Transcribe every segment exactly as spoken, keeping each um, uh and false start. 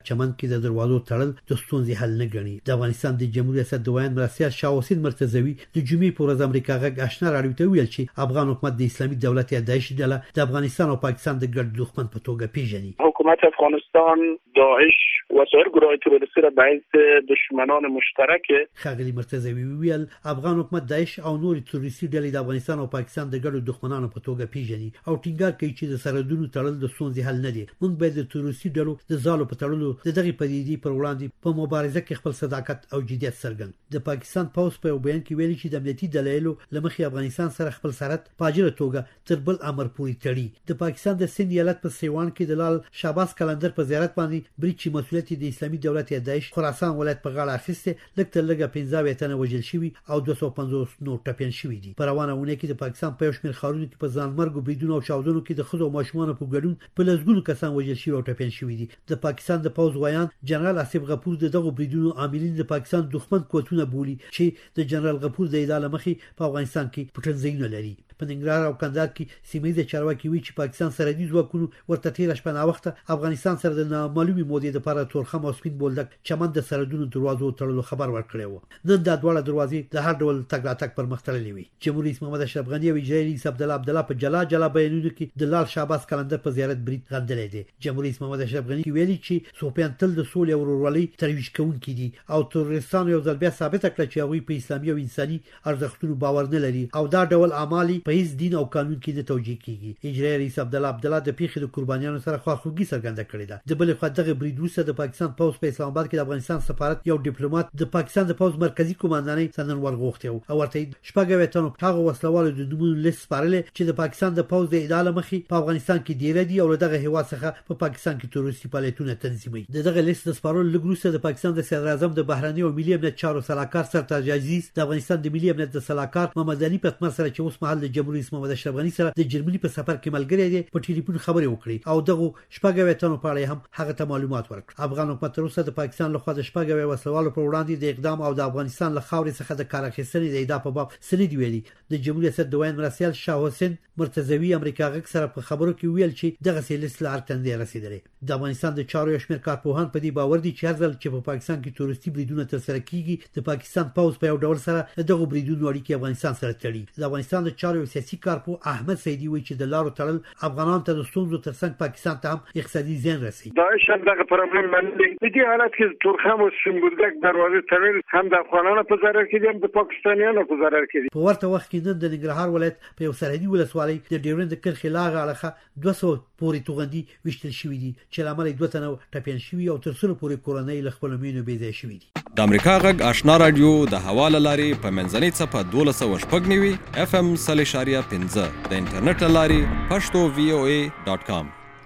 چمن کې د دروازو تړل د ستونزې حل نه ګڼي. د افغانستان د جمهوریت ریاست دویم مرستیال شاه حسین مرتضوی د جمعې په ورځ امریکا غږ آشنا راډیو ته ویل چې افغان حکومت د اسلامي دولت یا داعش ډله د افغانستان او پاکستان د ګډ دښمن په توګه پیژني. حکومت افغانستان داعش و سایر گروه‌های تروریستی را به حیث دشمنان مشترک ښاغلي مرتضوی ویل افغان حکومت داعش او نور تروریستي ډلې د افغانستان او پاکستان د ګډو دښمنانو په توګه پیژني او ټینګار کوي چې د سرحدونو تړل د ستونزې حل نه دی. موږ باید د تروریستي ډلو د ځالو په تړلو د دغه پدیدې پر وړاندې په مبارزه کې خپل صداقت او جديت څرګند. د پاکستان پوز په بیان کې ویلي چې د امنیتي دلایلو لمخې افغانستان سره خپل سرحد پاجره توګه تر بل امر پورې تړي. د پاکستان د سند ایالت په سیوان کې د لال شهباز کلندر په زیارت باندې بریچ مسؤلیت د اسلامي دولت یا داعش خراسان ولایت په غاړه اخیسته لکه تر لږه پنځه تنه وژل شوي او دوه سوه پنځوس نور ټپیان شوي دي. په روانه اونۍ کې د پاکستان په یو شمېر ښارونو کې په ځانمرګو بریدونو او چاودنو کې د ښځو او ماشومانو په ګډون په لسګونو کسان وژل شوي او ټپیان شوي دي. د پاکستان د پوز ویان جنرال آصف غفور د دغو بریدونو عاملین د پاکستان دښمن قوتونه بولي چې د جنرال غفور د ادعا مخې په افغانستان کې پټنځایونه لري. په ننګرهار او کندهار کې سیمه چارواکي وی چې پاکستان سرحدي ځواکونو ورته تیر شپه نا وخت افغانستان سره د نامعلومي مودې لپاره تورخم او سپین بولدک چمن د سرحدونو دروازو تړلو خبر ورکړی و. نن د دواړه دروازې د هر ډول تګ راتګ پر مخ تړلې وي. جمهوریت رئیس محمد اشرف غنی او اجرایي رئیس عبدالله عبدالله په جلا جلا بیانونو کې د لال شهباز کلندر په زیارت برید غندلې دي. جمهوریت رئیس محمد اشرف غنی ویلي چې صوفیان تل د سولې او ورورولۍ ترویج کوونکي دي او تروریستانو یو ځل بیا ثابت کړ چې هغوی په اسلامي او انساني ارزښتونو باور نه لري او دا ډول اعمال په هیڅ دین او قانون کې نه توجیه کیږي. اجرایي رئیس عبدالله عبدالله د پیښې د قربانیانو سره خواخوږي څرګنده کړې ده. د بل خوا دغه برید وروسته د پاکستان پوز په اسلام آباد کې د افغانستان سفارت یو ډیپلوماټ د پاکستان د پوز مرکزی قوماندانۍ څنګه ورغوښته او ورته شپږ وتهونو هغه وسلوالو د نمونه لیست سپارلې چې د پاکستان د پوز د ادعا مخې په افغانستان کې ډیر دي او دغه هوا څخه په پاکستان کې تروریستي فعالیتونه تنظیموي. دغه لیست د سپارلو لګروسه د پاکستان د صدر اعظم د بهرنی او ملي امنیت چارو سلاکار سرتاج عزیز د افغانستان د ملي امنیت د سلاکار محمد علي پتمر سره چې اوس مهال د جمهوریت رئیس محمد اشرف غنی سره د جرمني په سفر کې ملګری دي په ټلیفون خبرې وکړي او دغه شپږ وتهونو په اړه هم هغه ته معلومات ورکړ. افغان حکومت تر اوسه د پاکستان لخوا د شپږ وسلوالو پر وړاندې د اقدام او د افغانستان له خاورې څخه د کار اخیستنې د ادعا په باب سند ویلي. د جمهوریت ریاست دویم مرستیال شاه حسین مرتضوی امریکا غږ سره په خبرو کې ویل چې دغه سیلس لار تندې رسیدلې. د افغانستان د چارو یو شمېر کارپوهان په دې باور دي چې هر ځل چې په پاکستان کې تروریستي بریدونه ترسره کیږي د پاکستان پوز په یو ډول سره دغه بریدونو اړیکې افغانستان سره تړي. د افغانستان د چارو سیاسي کارپو احمد سیدی وایي چې د لارو تړل افغانان ته د ستونزو ترڅنګ پاکستان ته هم اقتصادي زیان رسوي. داعش هم دغه پرابلم منلي. د دې حالت کې تورخم او سپین بولدک دروازې تړل هم د افغانانو په ضرر کې دي هم د پاکستانیانو په ضرر کې دي. په ورته وخت کې نن د ننګرهار ولایت په یو سرحدي ولسوالۍ د ډیورند کرښې لاغه اړخه دوه سوه پورې توغندي وشتل شوي دي چې لامل دوه تنه ټپیان شوي او تر سره پورې کورنۍ له خپل مینو بې ځای شوي دي. د امریکا غږ آشنا رادیو د حواله لارې په منځنۍ څپه دولس سوه شپږ نوي اف ام سل اشاریه پنځه د انټرنیټ له لارې پښتو وی او ای ډاټ کام.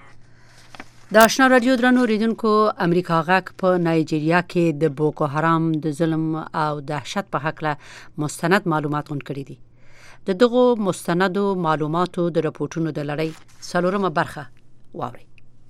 د آشنا رادیو درنو ریدونکو امریکا غږ په نایجیریا کې د بوکو حرام د ظلم او دهشت په هکله مستند معلومات غونډ کړي دي. د دغو مستندو معلوماتو د راپورټونو د لړۍ څلورمه برخه واورئ.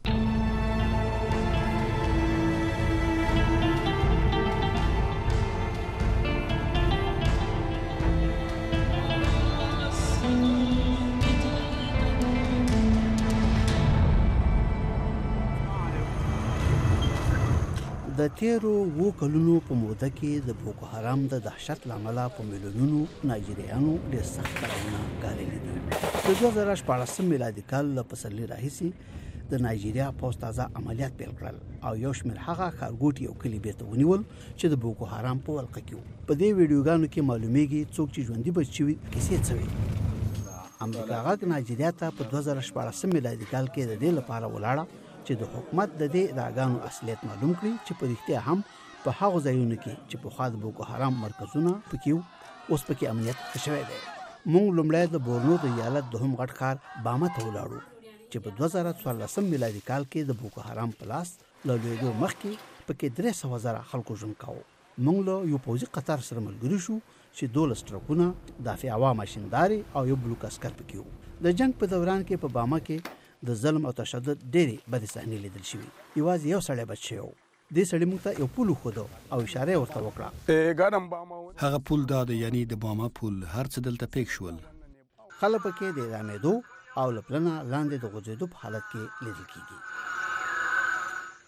د تیرو وو کلونو په موده کې د بوکو حرام د دهشت لامل په میلیونونو نایجیریانو ډېر سخت کارونه ګاللي دي. د دوه زره شپاړسم میلادي کال له پسرلي راهیسې د نایجیریا پوځ تازه عملیات پیل کړل او یو شمېر هغه ښارګوټي او کلي بیرته ونیول چې د بوکو حرام په ولقه کې وو. په دې ویډیوګانو کې معلومیږي څوک چې ژوندي بچ شوي کیسې څه وي. امریکا غږ نایجیریا ته په دوه زره شپاړسم میلادي کال کې د دې لپاره ولاړه چې د حکومت د دې ادعاګانو اصلیت معلوم کړي چې په رښتیا هم په هغو ځایونو کې چې پخوا د بوکو حرام مرکزونه پکې وو اوس پکې امنیت ښه شوی دی. موږ لومړی د بورنو د ایالت دوهم غټ ښار باما ته ولاړو چې په دوه زره څوارلسم میلادي کال کې د بوکو حرام په لاس له لوېدو مخکې پکې درې سوه زره خلکو ژوند کاوه. موږ له یو پوځي قطار سره ملګري شو چې دولس ټرکونه دافع هوا ماشیندارې او یو بلوک عسکر پکې وو. د جنگ په دوران کې په باما کې د ظلم او تشدد ډېرې بدې صحنې لیدل شوي. یوازې یو سړی بچ شوی و. دې سړي موږ ته یو پول وښوده او اشاره ورته وکړه. هغه پول دا دی، یعنی د باما پول. هر څه دلته پیښ شول. خلک پکې د اعدامېدو او له پلنه لاندې د غورځېدو په حالت کې لیدل کېږي.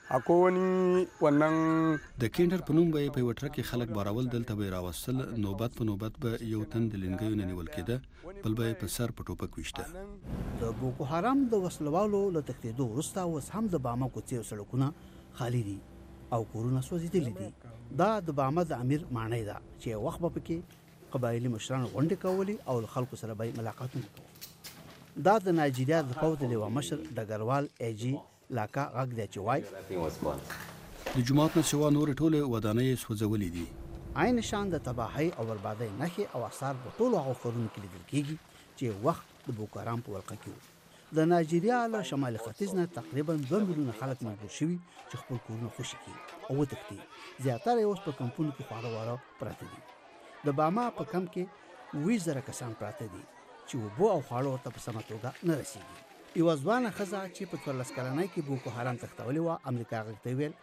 akwai wani wannan د کینډر په نوم به په یو ټرک کې خلک بارول دلته به راوستل، نوبت په نوبت به یو تن د لنګیو نه نیول کېده، بل به په سر په ټوپک ویشته. د بوکو حرام د وسلوالو له تښتېدو وروسته اوس هم د باما کوڅې او سړکونه خالي دي او کورونه سوځېدلي دي. دا د باما د امیر ماڼۍ ده چې یو وخت به پکې قبایلي مشرانو غونډې کولې او له خلکو سره به یې ملاقاتونه کول. دا د نایجیریا د پوځ د لیوه مشر ډګروال ایجي لاکا غږ دی چې وایي د جومات نه سوا نور ټولې ودانۍ سوځولې دي. عین شان د تباهۍ او بربادۍ نښې او آثار په ټولو هغو ښارونو کې لیدل کېږي چې وخت د بوکو حرام په ولقه کې و. د نایجیریا له شمال ختیځ نه تقریبا دوه میلیونه خلک مجبور شوي چې خپل کورونه خوشي کړي او وتښتي. زیاتره یې اوس په کمپونو کې خواړه واره پراته دي. د باما په کمپ کې اووه زره کسان پراته دي چې اوبه او خواړه ورته په سمه توګه نه رسېږي. یوه ځوانه ښځه چې په څوارلس کلنۍ کې بوکو حرام تښتولې وه امریکا غږ ته ویل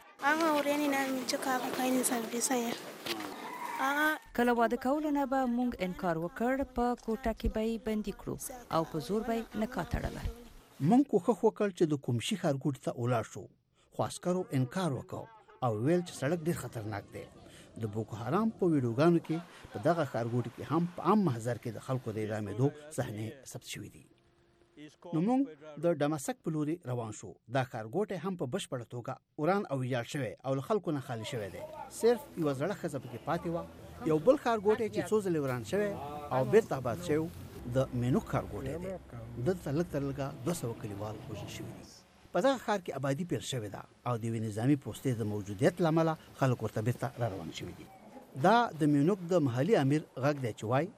کله واده کولو نه به موږ انکار وکړ، په کوټه کې به یې بندي کړو او په زور به یې نکاح تړله. موږ کوښښ وکړ چې د کوم شي ښارګوټي ته ولاړ شو، خو عسکرو انکار وکړ او ویل چې سړک ډېر خطرناک دی. د بوکو حرام په ویډیوګانو کې په دغه ښارګوټي کې هم په عام محضر کې د خلکو د اعدامېدو صحنې ثبت شوي دي. نو موږ د ډماسک په لوري روان شو. دا ښارګوټی هم په بشپړه توګه وران او ویجاړ شوی او له خلکو نه خالي شوی دی. صرف یوه زړه ښځه پکې پاتې وه. یو بل ښارګوټی چې څو ځلې وران شوی او بیرته آباد شوی د مینوک ښارګوټی دی. دلته لږ تر لږه دوه سوه کلیوال وژل شوي دي. په دغه ښار کې آبادي پیل شوې ده او د یوې نظامي پوستې د موجودیت له امله خلک ورته بیرته را روان شوي دي. دا د مینوک د محلي امیر غږ دی چې وایي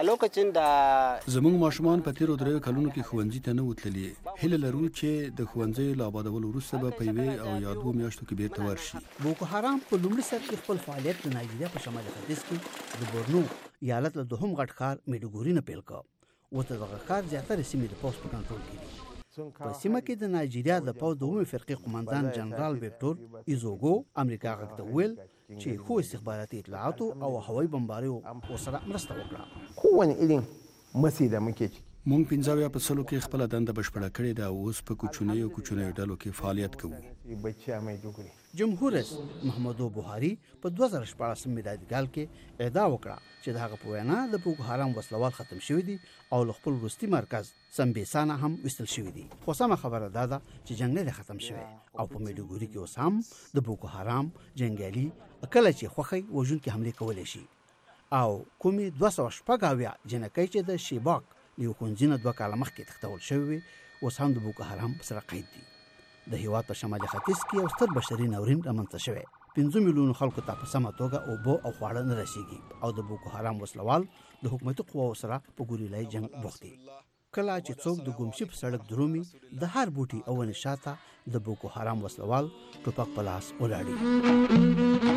زموږ ماشومان په تیرو دریو کلونو کې ښوونځي ته نه وتلي. هیله لرو چې د ښوونځیو له آبادولو وروسته به په یوې او یا دوو میاشتو کې بیرته ورشي. بوکو حرام په لومړي سر کې خپل فعالیت د نایجیریا په شمال ختیځ کې د بورنو ایالت له دوهم غټ ښار میډوګوري نه پیل کړ. اوس دغه ښار زیاتره سیمې د پوځ په کنټرول کې دي. په سیمه کې د نایجیریا د پوځ د اومې فرقې قماندان جنرال ویکټور ایزوګو امریکا غږ ته وویل چې خو استخباراتي اطلاعاتو او هوایي بمباریو ورسره مرسته وکړه. کوونه ایلین مسیده مکه مونږ پنځه اویا په سلو کې خپله دنده بشپړه کړې ده او اوس په کوچنیو کوچنیو ډلو کې فعالیت کوو. جمهور رئیس محمدو بوهاري په دوه زره شپاړسم میلادي کال کې ادعا وکړه چې د هغه په وینا د بوکو حرام وسلوال ختم شوي دي او له خپل وروستي مرکز سمبیسانا هم ویستل شوي دي. خو سمه خبره دا ده چې جنګ نه دی ختم شوی او په میډوګوري کې اوس هم د بوکو حرام جنګیالي کله چې خوښی وژونکي حملې کولی شي او کومې دوه سوه شپږ اویا جنکۍ چې د شیباک له یو ښوونځي نه دوه کاله مخکې تښتول شوي وي اوس هم د بوکو حرام سره قید دي. د هېواد په شمالي ختیځ کې یو ستر بشري ناورین رامنځته شوی. پنځه میلیونو خلکو ته په سمه توګه اوبه او خواړه نه رسیږي او د بوکو حرام وسلوال د حکومتي قواو سره په ګوریلایي جنګ بوخت دي. کله چې څوک د ګمشي په سړک درومي د هر بوټي او ونې شاته د بوکو حرام وسلوال ټوپک په لاس ولاړي.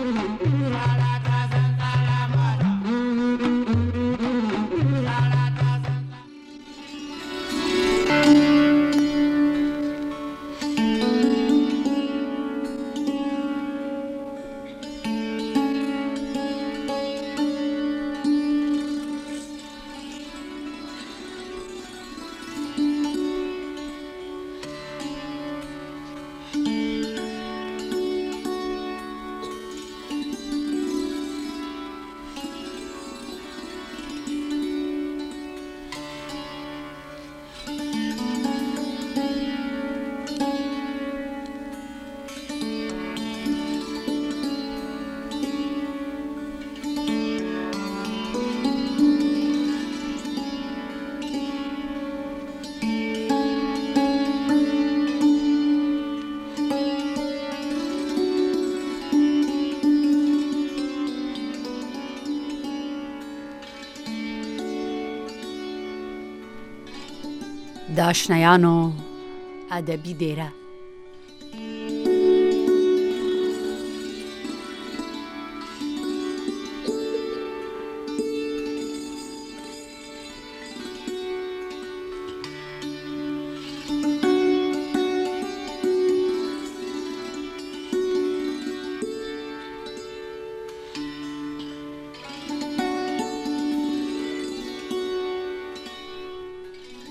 د آشنایانو ادبي دیره.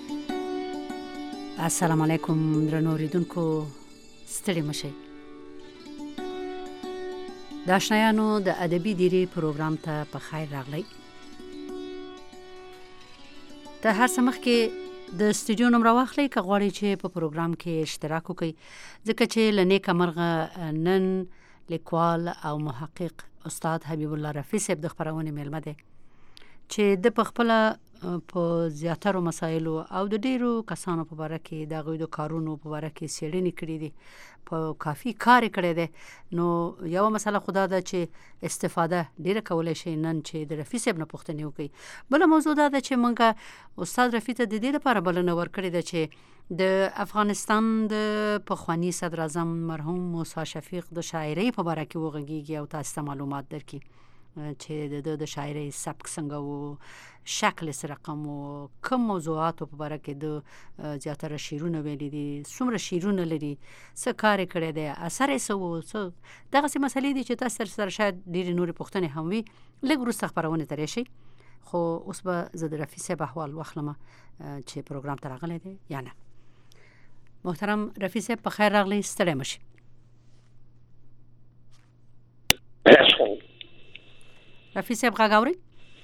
السلام علیکم درنو اوریدونکو، ستړي مشئ. د آشنایانو د ادبي دیری پروګرام ته په خیر راغلی. ته هر څه مخکې د استودیو نمبر واخلئ که غواړئ چې په پروګرام کې اشتراک وکړئ، ځکه چې له نیکه مرغه نن لیکوال او محقق استاد حبیب الله رفیع صاحب د خپرونې میلمه دی چې د په خپله په زیاترو مسایلو او د ډیرو کسانو په باره کې د هغوی د کارونو په باره کې څېړنې کړي دي، په کافي کار یې کړی دی. نو یوه مسله خو دا ده چې استفاده ډیره کولی شي نن چې د رفیع صاحب نه پوښتنې وکړي. بله موضوع دا ده چې موږ استاد رفیع ته د دې لپاره بلنه ورکړې ده چې د افغانستان د پخواني صدر اعظم مرحوم موسی شفیق د شاعرۍ په باره کې وغږیږي او تاسو ته معلومات درکړي چې د د شاعرۍ سبک څنګه و، شکل څه رقم و، کوم موضوعاتو په باره کې د زیاتره شعرونه ویلي دي، څومره شعرونه لري، څه کار یې کړی دی، اثر یې څه و، څه دغسې مسلې دي چې تاسو سره شاید ډېرې نورې پوښتنې هم وي. لږ وروسته خپرونې ته راشئ، خو اوس به زه د رفیع صاحب احوال واخلم چې پروګرام ته راغلی دی یا نه. محترم رفیع صاحب په خیر راغلی، ستړی مه شئ. رفیع صاحب غږ اورئ؟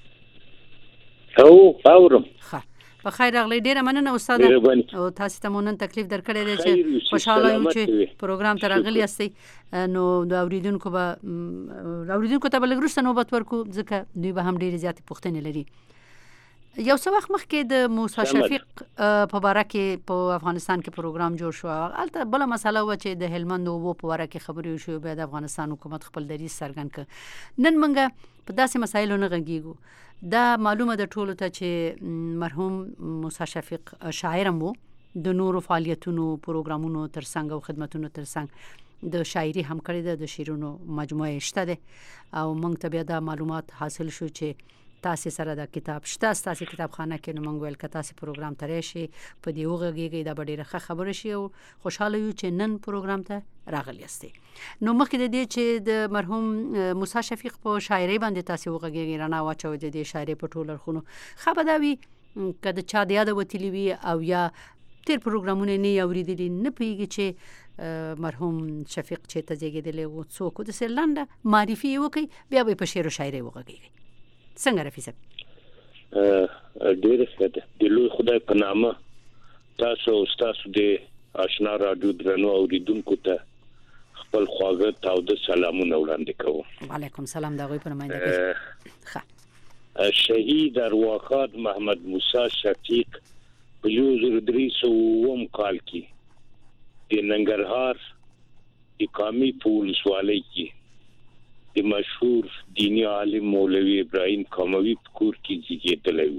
او اورم. ښه، په خیر راغلی. ډېره مننه استاده، او تاسو ته مو نن تکلیف درکړی دی چې خوشحاله یو چې پروګرام ته راغلي یاستئ. نو د اورېدونکو به اورېدونکو ته به لږ وروسته نوبت ورکړو، ځکه دوی به هم ډېرې زیاتې پوښتنې لري. یو څه وخت مخکې د موسی شفیق په باره کې په افغانستان کې پروګرام جوړ شو. هلته بله مسله وه چې د هلمند د اوبو په باره کې خبرې وشوې، بیا د افغانستان حکومت خپل دریځ څرګند کړ. نن موږ په داسې مسایلو نه غږیږو. دا معلومه ده ټولو ته چې مرحوم موسی شفیق شاعر هم و، د نورو فعالیتونو پروګرامونو ترڅنګ او خدمتونو ترڅنګ د شاعري هم کړې ده، د شعرونو مجموعه شته ده، او موږ ته بیا دا معلومات حاصل شو چې تاسې سره دا کتاب شته ستاسې کتابخانه کې. نو موږ ویل که تاسې پروګرام ته راشئ په دې وغږیږئ، دا به ډېره ښه خبره شي او خوشحاله یو چې نن پروګرام ته راغلي یاستئ. نو مخکې د دې چې د مرحوم موسی شفیق په شاعرۍ باندې تاسې وغږیږئ، رڼا واچوئ د دې شاعرۍ په ټولو اړخونو، ښه به دا وي که د چا د یاده وتلي وي او یا تیر پروګرامونه نه یې اورېدلي، نه پوهېږي چې مرحوم شفیق چېرته زېږېدلی و، څوک و، داسې لنډه معرفي یې وکړئ، بیا به یې په شعر و شاعرۍ وغږیږئ. څنګه رفیع صاحب؟ ډېره ښه ده. د لوی خدای په نامه تاسو او ستاسو د آشنا راډیو درنو اورېدونکو ته خپل خواږه تاوده سلامونه وړاندې کوم. وعلیکم سلام. د هغوی په نمایندګۍ ښه. شهید ارواښاد محمد موسی شفیق په یو زر درې سوه اووم کال کې د ننګرهار د کامې په ولسوالۍ کې د مشهور دینی عالم مولوي ابراهیم کاموي په کور کې زیږېدلی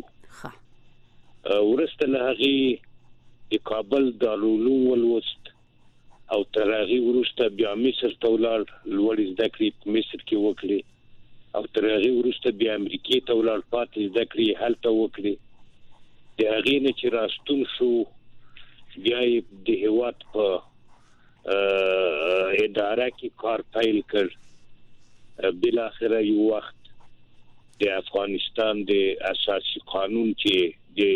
و. وروسته له هغې د کابل دارالعلوم ولوست او تر هغې وروسته بیا مصر ته ولاړ، لوړې زده کړې په مصر کې وکړې، او تر هغې وروسته بیا امریکې ته ولاړ، پاتې زده کړې هلته وکړې. د هغې نه چې راستون شو، بیا یې د هېواد په اداره کې کار پیل کړ. بالاخره یو وخت د افغانستان د اساسي قانون چې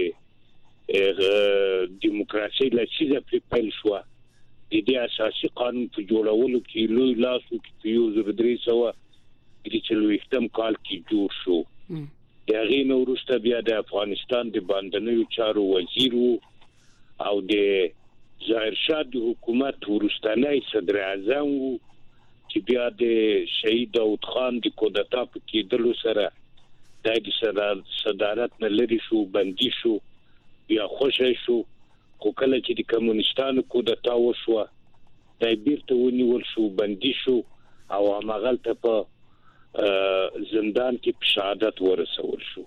د دیموکراسي لسیزه پرې پیل شوه، د دې اساسي قانون په جوړولو کې لوی لاس وکړي. په یو زر درې سوه درې څلوېښتم کال کې جوړ شو. د هغې نه وروسته بیا د افغانستان د باندنیو چارو وزیر و او د ظاهرشاه د حکومت وروستنی صدر اعظم و، چې بیا د شهید داود خان د کودتا په کېدلو سره دا د صدارت نه لرې شو، بندي شو، بیا خوشی شو. خو کله چې د کمونیستانو کودتا وشوه، دا بیرته ونیول شو، بندي شو، او هماغلته په زندان کې په شهادت ورسول شو.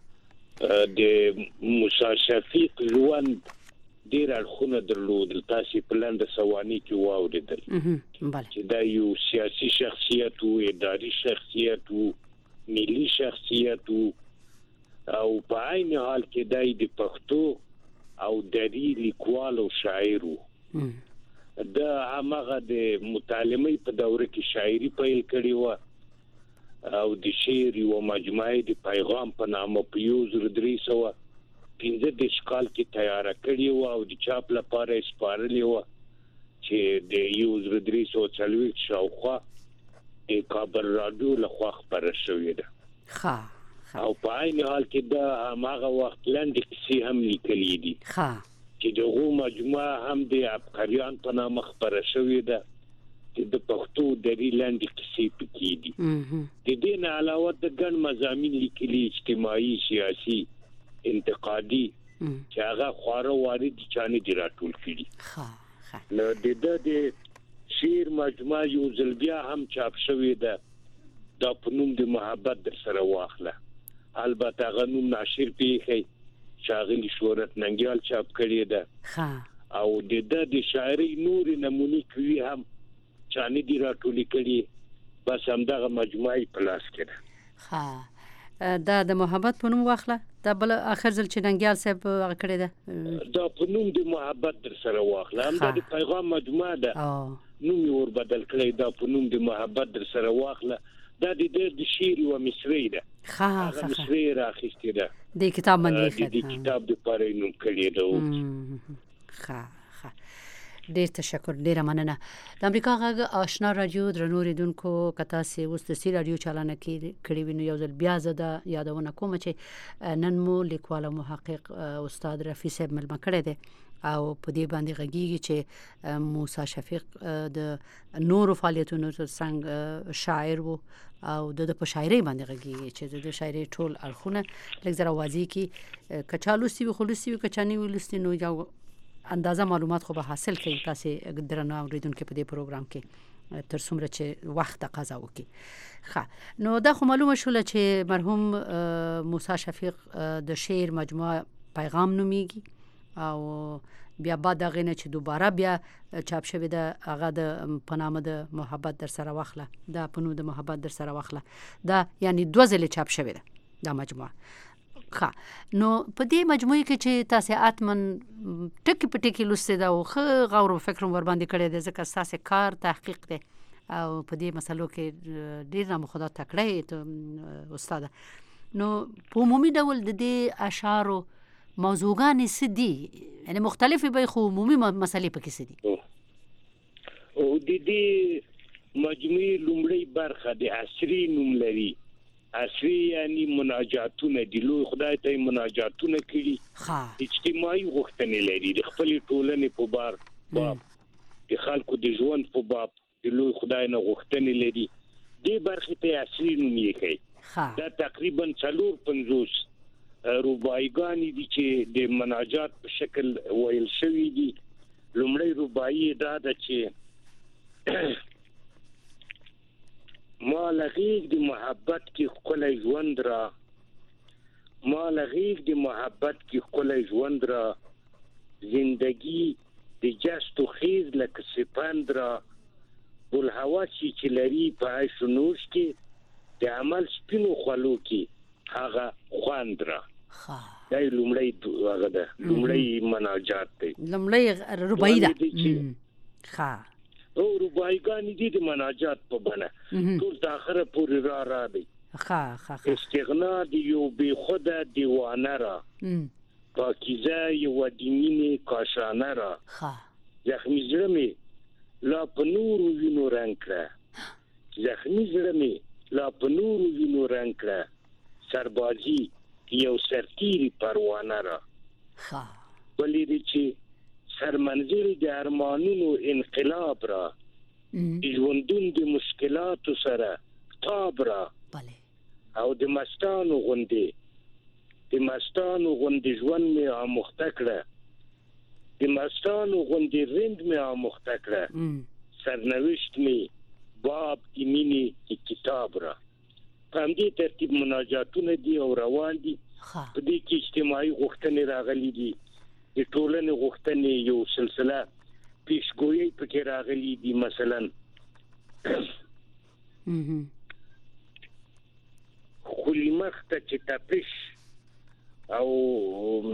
د موسی شفیق ژوند ډېر اړخونه درلودل، تاسې په لنډه سواني کې واورېدل چې دا یو سیاسي شخصیت و، اداري شخصیت و، ملي شخصیت و، او په عین حال کې دا د پښتو او دري لیکوال او شاعر و. دا هماغه د متعلمۍ په دوره کې شاعري پیل کړې وه، او د شعر یوه مجموعه د پیغام په نامه په یو زر درې سوه پنځه دېرش کال کې تیاره کړې وه او د چاپ لپاره یې سپارلې وه، چې د یو زر درې سوه څلوېښت شاوخوا د خبر رادیو له خوا خبره شوې ده. ښه او په عین حال کې دا هغه وخت لاندې کیسې هم لیکلې دي چې دغه مجموعه هم د عبقریان په نامه خبره شوې ده چې د پښتو دري لاندې کیسې پکې دي. د دې نه علاوه د ګڼ مضامین لیکلي اجتماعي سیاسي انتقادي چې هغه خواره وارد چانه دي راټول کړي. نو د د شعر مجموعه یو ځل بیا هم چاپ شوې ده دا په نوم د محبت در سره واخله. البته هغه نوم ناشر پیخي شاغلی شهرت ننګیال چاپ کړی ده او د د شاعري نور نمونې کوي هم چانه دي راټول کړي بس هم دغه مجموعه په لاس کې ده. ها دا د محبت په نوم واخله دا بل اخر ځل چې ننګیال صاحب هغه کړی ده دا په نوم د محبت در سره واخله هم د پیغام مجموعه ده نوم یې ور بدل کړی دا په نوم د محبت در سره واخله دا د د شعر او مصري ده. ها مصري راخسته ده د کتاب باندې د کتاب د پاره نوم کړی ده. ها ها ډیر تشکر ډیر مننه. د امریکا غږ آشنا رادیو درنو ریدونکو کتا سي اوس د سی رادیو چالانه کې کړي وینو یو ځل بیا زده یادونه کوم چې نن مو لیکوال او محقق استاد رفیع صاحب ملما کړی دی او په دې باندې غږیږي چې موسی شفیق د نور فعالیتونو څنګه شاعر وو او د په شاعري باندې غږیږي چې د شاعري ټول اړخونه لکه زرا واضح کی کچالو سی خلوصي کچانی ولستي نو یو اندازه معلومات خو به حاصل کړئ تاسو درنه اوریدونکو په دې پروګرام کې تر څومره چې وخت تقاضا وکړي. ښه نو دا خو معلومه شول چې مرحوم موسی شفیق د شعر مجموعه پیغام نومیږي او بیا بعد دغه نه چې دوباره بیا چاپ شوی د هغه د پنامه د محبت در سره واخله دا پنو د محبت در سره واخله دا یعنی دوه ځله چاپ شوی ده دا مجموعه. ښه نو په دې مجموعه کې چې تاسو اتمن ټکی په ټکی لسته دا خو غور فکر ور باندې کړی د ځکه تاسو کار تحقیق دی او په دې مسلو کې ډیر نه خدا تکړه ته استاد. نو په عمومي ډول د دې اشعار موضوعګان سدي یعنی مختلفه به خو عمومي مسلې پکې سدي او د دې مجموعي لومړی برخه د عصري نوم لري. عصري یعنی مناجاتونه د لوی خدای ته مناجاتونه کړي اجتماعي غوښتنې لري د خپل ټولنې په بار باب د خلکو د ژوند په باب د لوی خدای نه غوښتنې لري. دې برخه ته عصري نوم یې کوي. دا تقریبا څلور پنځوس رباعیګانی دي چې د مناجات په شکل ویل شوی دي. لومړی رباعي دا ده چې ما لغیق د محبت کې خپل ژوند را ما لغیق د محبت کې خپل ژوند را زندگی د جست و خیز لکه سپند را بل هوا چې لري په عیش و نوش کې د عمل سپینو خلو کې هغه خواند را. دا لومړی هغه ده لومړی مناجات دی لومړی رباعي ده. ښه او رباعیګانی دي د مناجات په بڼه ټول د اخره پورې را را دي. ښه ښه استغنا دی یو بی خود دیوانه را پاکیزه یو دینی کاشانه را زخمی زړه می لا په نور وینو رنگ کړه زخمی زړه می لا په نور وینو رنگ کړه سربازي یو سرتیری پروانه را بلې دي چې سرمنزل د ارمانونو انقلاب را ژوندون د مشکلاتو سره تاب را او د مستانو غوندې د مستانو غوندې ژوند مې آموخته کړه د مستانو غوندې رند مې آموخته کړه سرنوشت مې باب د مینې کتاب را. په همدې ترتیب مناجاتونه دي او روان دي. په دې کې اجتماعي غوښتنې راغلي دي د ټولنې غوښتنې یو سلسله پیشګویي پکې راغلي دي. مثلا خولي مخته چې تپش او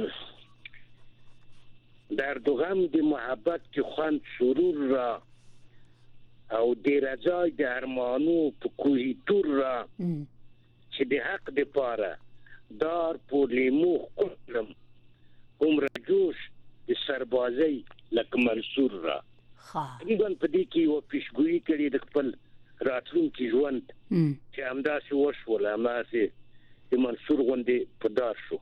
درد و غم د محبت کې خوند سرور را او د رضای د ارمانو په کوهی تور را چې د حق د پاره دار په لیمو خورم عمر جوش د سربازي لکه منصور را. تقریبا په دې کې یو پیشګویي کړي د خپل راتلونکي ژوند چې همداسې وشول همداسې د منصور غوندې په دار شو.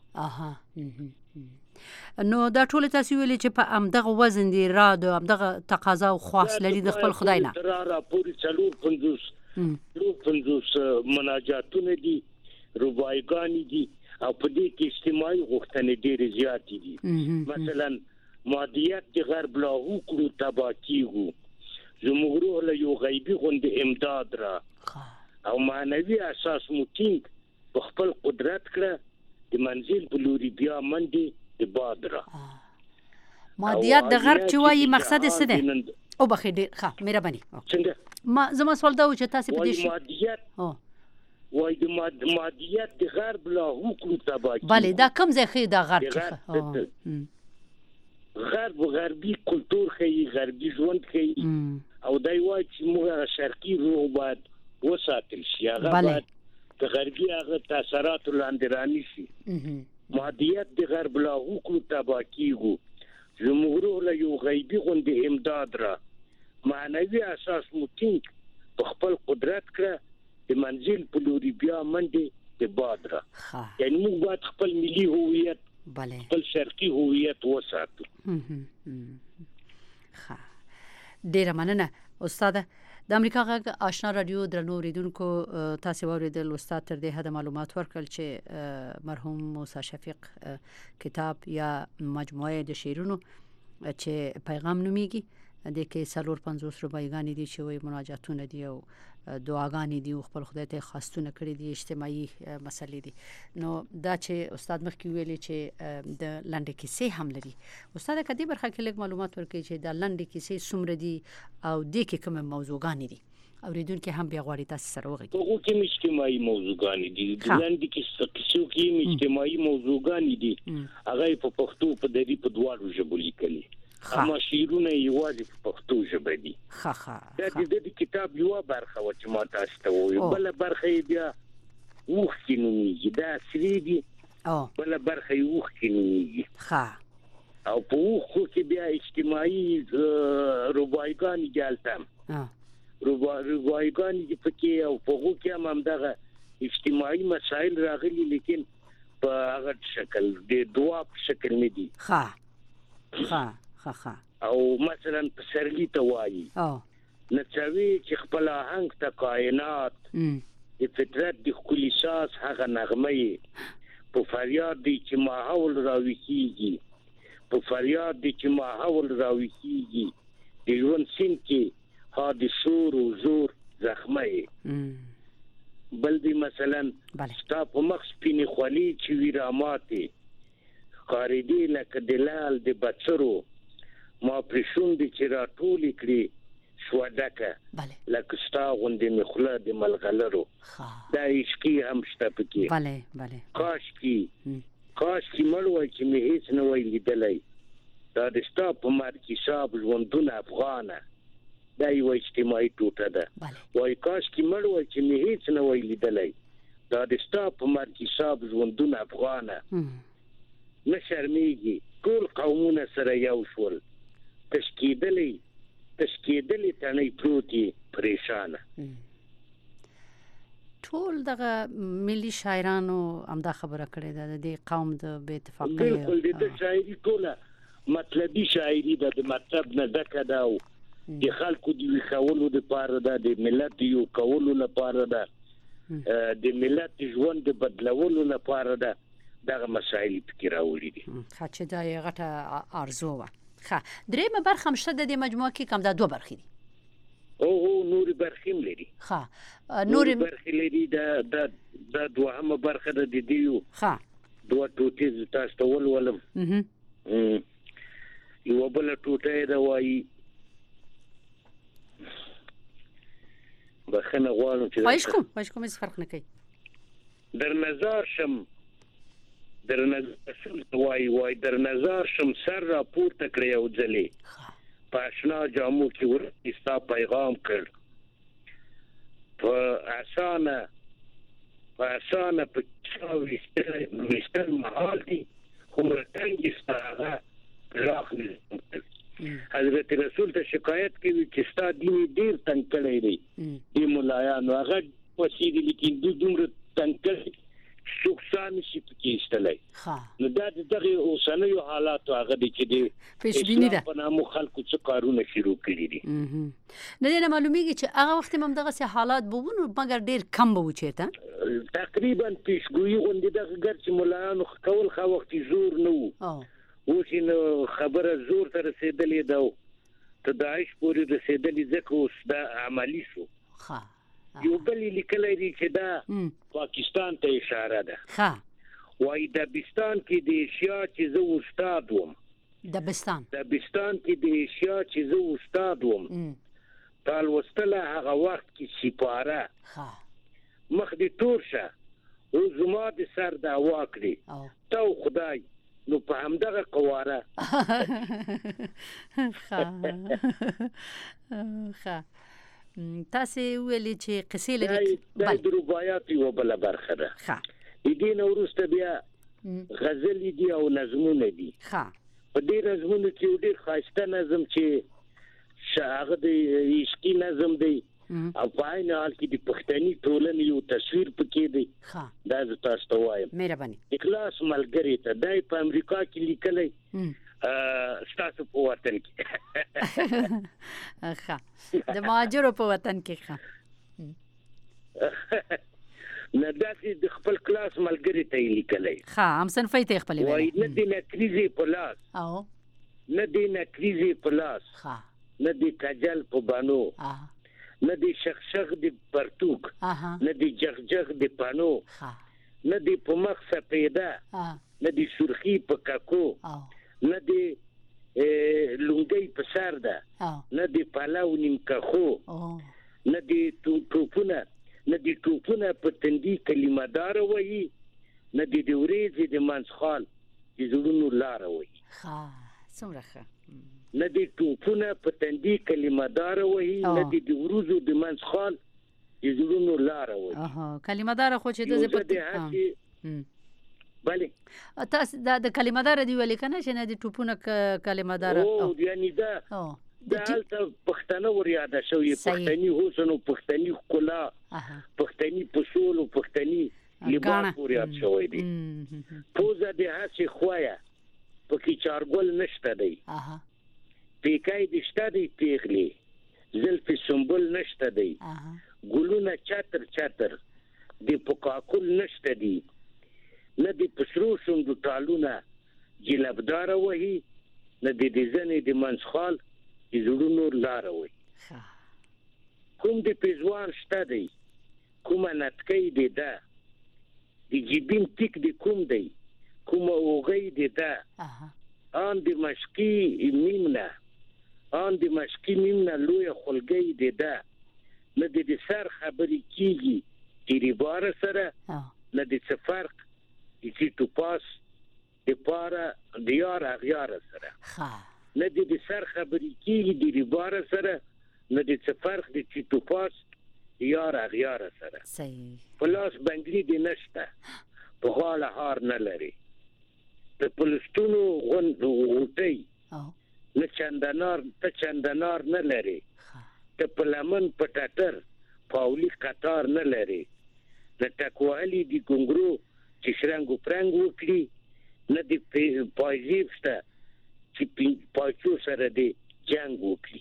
نو دا ټول تاسو ویلي چې په امدغه وزن دی را د امدغه تقاضا او خواست لري د خپل خدای نه را را پوری څلور پنځوس څلور پنځوس مناجاتونه دي رباعیګانې دي او په دې کې اجتماعي غوښتنې ډېرې زیاتې دي. مثلا مادیات د غرب لا وکړو تبا کیږو زموږ روح له یو غیبي غوندې امداد را او معنوي اساس مو ټینګ په خپل قدرت کړه د منزل په لوري بیا منډې د باد را. مادیات د غرب چې وایي مقصد څه دی؟ او بخیر ډېر ښه مهرباني. څنګه ما زما سوال دا و چې تاسو په دې مادیات وای د مادیات د غرب لا وکړو تبا کیږي. بله دا کوم ځای ښیي دا غرب کې غرب غربي کلتور ښیي غربي ژوند ښیي او دی وایي چې موږ شرقي روح باید وساتل شي هغه باید د غربي هغه تاثیراتو لاندې رانیسي. مادیات د غرب لا وکړو تبا کیږو زموږ روح له یو غیبي غوندې امداد را معنوي اساس مو ټینګ په خپل قدرت کړه د منزل په لوري بیا منډې د باد را. یعنې موږ باید خپل ملي هویت خپل شرقي هویت وساتو. ښه ډېره مننه استاده. د امریکا غږ آشنا رادیو درنو اوریدونکو تاسو واوریدل استاد تر دې حد معلومات ورکړل چې مرحوم موسی شفیق کتاب یا مجموعه د شعرونو چې پیغام نومیږي د کې څلور پنځوس رباعیګانې دي چې وایي مناجاتونه دي او دعاګانې دي او خپل خدای ته خواستونه کړي دي اجتماعي مسلې دي. نو دا چې استاد مخکې ویلي چې د لنډې کیسې هم لري استاد کدی برخه کې لږ معلومات ورکړي چې د لنډې کیسې څومره دي او د کې کوم موضوعګانې دي اوریدونکو هم بیا غواړي تاسو سره وغږیږي. هغه کې اجتماعي موضوعګانې دي د لنډې کیسو کې اجتماعي موضوعګانې دي هغه په پښتو په دری په دواړو ژبو لیکلي اما شعرونه یوازې په پښتو ژبه دي. ښه ښه دا د دې کتاب یو برخه و چې ما تاسو ته وایي بل برخه بیا وښکې نومیږي دا سری دي بل برخه یې وښکې نومیږي. ښه او په وښکو کې بیا اجتماعي رباعیګانې دي هلته رباعیګانې دي پکې او په هغو کې هم همدغه اجتماعي مسایل راغلي لیکن په هغه شکل د دعا په شکل نه دي. ښه ښه او مثلا پسرلی ته وایي نڅوي چې خپل آهنګ ته کائنات د فطرت د ښکلي ساز هغه نغمه په فریاد دی چې ماحول راویښیږي په فریاد دی چې ماحول راویښیږي د ژوند سیند کې ها د شور او زور زخمه. بل دی مثلا ستا په مخ سپینې خولې چې وي راماتې ښکارېدې لکه د لعل د بڅرو ما پرې شونډې چې راټولې کړې شوه ډکه لکه ستا غوندې مې خوله د ملغلرو. دا عشقي هم شته پکې. کاشکي کاشکي مړ وای چې مې هېڅ نه وای لیدلی دا د ستا په مرګ حساب ژوندونه افغانه. دا یوه اجتماعي ټوټه ده. وای کاشکي مړ وای چې مې هېڅ نه وای لیدلی دا د ستا په مرګ حساب ژوندونه افغانه. نه شرمېږي ټول قومونه سره یو شول تشکیدلی تشکیدلی تڼۍ پروتې پریشانه. ټول دغه ملي شاعرانو همدا خبره کړې ده د دې قوم د بې اتفاقۍ. بالکل د شاعري ټوله مطلبي شاعري ده د مطلب نه ډکه ده او د خلکو د ویښولو دپاره ده د ملت د یو کولو لپاره ده د ملت ژوند د بدلولو لپاره ده دغه مسایل پکې راوړي دي. ښه چې دا یې غټه آرزو وه. ښه درېیمه برخه هم شته د دې مجموعه کې کوم دا دوه برخې دي؟ او هو نورې برخې هم لري. ښه نورې برخې لري دا دا دوهمه برخه ده د دې یو ښه دوه ټوټې زه تاسو ته ولولم. یوه بله ټوټه یې ده وایي بخښنه غواړم چې خواهش کوم خواهش کوم هېڅ فرق نه کوي. در نظر شم در نظر وای وای در نظر شم سر را پورته کړی او ځلې په اشنا جامو کې ورته ستا پیغام کړ په اسانه په اسانه په چا ویشتل محال دي خو رتنګ ستا هغه راغلی حضرت رسول ته شکایت کوي چې ستا دین ډیر تنگ کړی دی د مولایانو هغه وسیدي لیکن د دومره تنگ کړی شخصان شي پکې استلای نو دا دغه اوسنیو حالات هغه دي چې د پېشبینی ده په نامو خلکو څخه کارونه شروع کړي دي نه نه معلومیږي چې هغه وخت هم دغه سه حالات بوونه مګر ډیر کم به وچیته تقریبا پیشګویي غونډه دغه ګر چې مولایانو کول خو وخت زور نه وو اوس نو خبره زور تر رسیدلې ده ته داعش پورې رسیدلې ځکه اوس دا عملی شو ها یو بل لیکلای دی چې دا پاکستان ته اشاره ده ها وای د بستان کې د اشیا چې زه استاد وم د بستان د بستان کې د اشیا چې زه استاد وم تال وستله هغه وخت کې سپاره ها مخ دې تور شه او زما د سر دا واکړي تو خدای نو په همدغه قواره ها ها تاسو ویلي چې قصې لري بل د رباعیات یو بل برخه ده ها دې نو ورسته بیا غزل دي او نظمونه دي ها په دې نظمونو کې ډېر خاصه نظم چې شاغه د عشقي نظم دی او په عین حال کې د پښتني ټولنې یو تصویر پکې دی ها دا تاسو ته وایم مهرباني اخلاص ملګری ته دای په امریکا کې لیکلای ستاسو په وطن کې ښه د مهاجرو په وطن کې ښه نه داسې د خپل کلاس ملګری ته لیکلای ښه هم صنفي ته خپل وای نه د نکریزي په لاس او نه د نکریزي په لاس ښه نه د کجل په بانو نه د شخشخ د پرتوک نه د جغجغ د پانو نه د په مخ سپیده نه د سرخی په کاکو نه دی لونګي په سر ده نه دی پلاو نیم کخو نه دی ټوپونه نه دی ټوپونه په تندي کلمه دار وایي نه دی د ورېځې د منځخال د زړونو لار وایي ها څومره ښه نه دی ټوپونه په تندي کلمه دار وایي نه دی د ورځو د منځخال د زړونو لار وایي اها کلمه دار خو چې د زپت بله تاسو د کلمه دار دی ویل کنه چې نه د ټوپونه کلمه دار او یعنی دا دلته پښتنه ور یاد شوی پښتني حسن او پښتني کلا پښتني پسول او پښتني لباس ور یاد شوی دی پوزه د هڅه خوایا پکې چارګل نشته دی اها پیکای د شته دی پیغلی زلفي سنبل نشته دی ګلونه چاتر چاتر د پکاکل نشته دی نه د پسرو شوند ټالونه جلبدار وهي نه د دزنې د منځخال د زړونو لار وهي کوم د پیزوان شته دی کوم نتکې دی دا د جیبین ټیک دی کوم دی کوم اوغې دی دا ان د مشکی میمنه ان د مشکی میمنه لوی خلګې دی دا نه د سر خبرې کیږي د ریبار سره نه د فرق چې تو پاس د پاره د یار اغیار سره ها نه د سر خبرې کیږي د ریبار سره نه د فرق د چې تو پاس د یار اغیار سره صحیح پلاس بنگلی دی نشته په حاله هار نه لري د پلستونو غون وټي او نه چندنار ته چندنار نه لري ته پلمن پټاتر پاولی قطار نه لري د تکوالی دی ګنګرو چې شرنګو پرنګ وکړي نه د پایزیب شته چې پاچو سره دی جنگ وکړي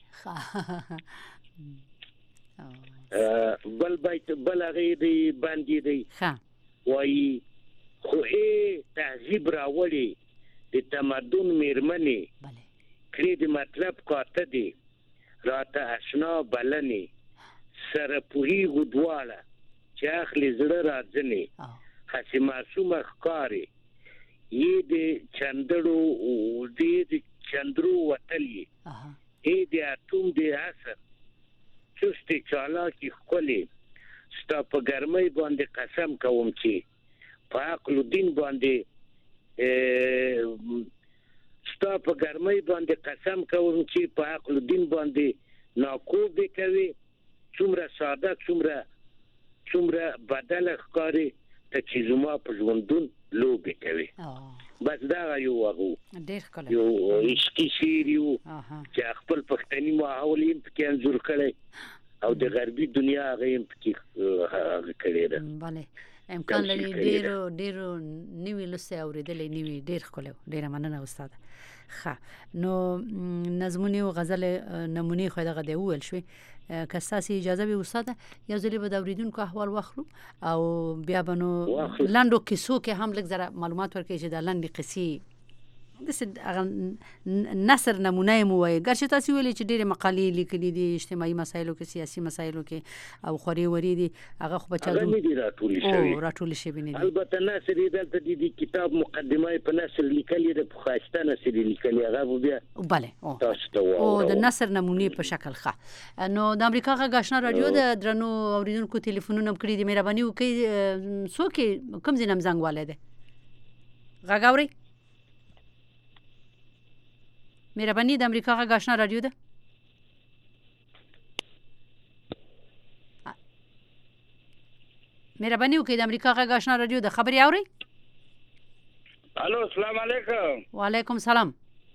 بل بیت بل هغې دی باندې دی وایي خو ای تهذیب راوړي د تمدن میرمنې کړي د مطلب کاته دی راته اشنا بلنې سره پوهېږو دواړه چې اخلي زړه راځنې خاصی معصومه ښکاري یې د چندړو دې د چندرو وتلی یې د اتوم د اثر چستې چالاکي ښکلې ستا په ګرمۍ باندې قسم کوم چې په عقل دین باندې ستا په ګرمۍ باندې قسم کوم چې په عقل دین باندې ناکوب کوي څومره ساده څومره څومره بدل ښکاري ته چې زما په ژوندون لوبې کوي بس دا یو هغه ډېر ښکلی یو عشقي شعر یو چې خپل پښتني ماحول یې پکې انځور کړی او د غربي دنیا هغه یې پکې کړی ده. بله امکان لري ډېرو ډېرو نوي لوستې اورېدلې نوي ډېر ښکلی و. ډېره مننه استاده. ښه نو نظمونې او غزل نمونې خو دغه دی وویل شوې. که ستاسې اجازه وي استاده یو ځلې به د اورېدونکو احوال واخلو او بیا به نو لنډو کیسو کې هم لږ ذره معلومات ورکړئ چې دا لنډې قصې داسې نثر نمونه یې مو وایي. ګرچې تاسې ویلې چې ډېرې مقالې لیکلي دي اجتماعي مسایلو کې سیاسي مسایلو کې او خورې ورې دي هغه خو به چا هغه نه دي راټولې شوي راټولې شوي نه دي. البته نثر یې دلته د دې کتاب مقدمه یې په نثر لیکلې ده په ښایسته نثر یې لیکلې هغه به بیا بله تاسو ته واورو او د نثر نمونې په شکل. ښه نو د امریکا غږ آشنا راډیو د درنو اورېدونکو ټلیفونونه هم کړي دي. مهرباني وکړئ څوک کوم ځای نه زنګ والی دی غږ اورئ؟ مهرباني د امریکا غږ آشنا راډیو ده. مهرباني وکړئ د امریکا غږ آشنا راډیو د خبرې اورئ؟ الو السلام علیکم. وعلیکم سلام.